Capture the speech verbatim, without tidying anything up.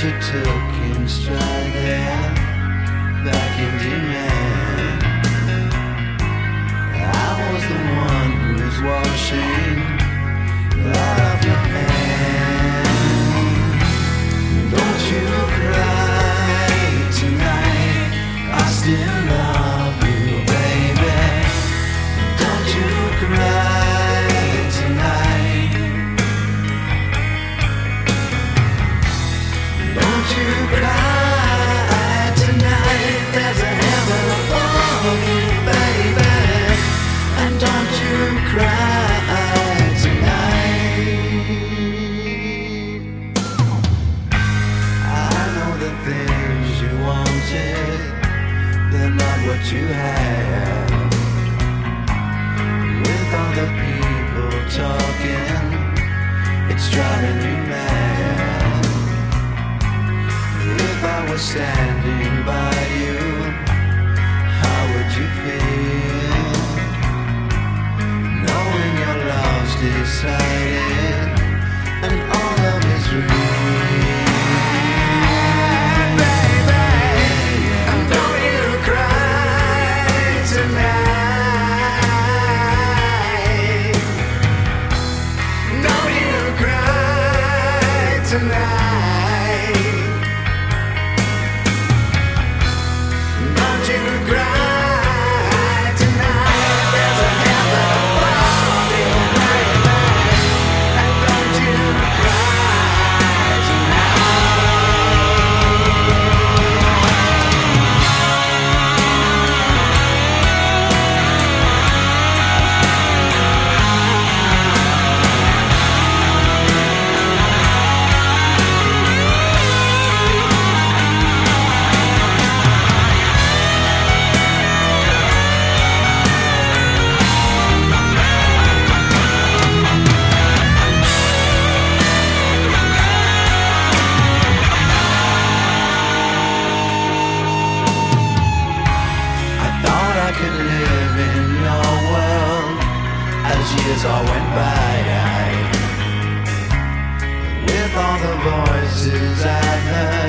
you took him straight there, back in demand. I was the one who was washing blood off your hand. Don't you cry tonight, I still love you, baby. Don't you cry tonight. Don't you cry tonight, there's a heaven above you, baby. And don't you cry tonight. I know the things you wanted, they're not what you have. With all the people talking, it's driving you mad. If I was standing by you, how would you feel? Knowing your love's decided and all love is real. Baby, and don't you cry tonight. Don't you cry tonight. Don't you cry tonight, there's a heaven above you, baby. And don't you cry years all went by, with all the voices I've heard.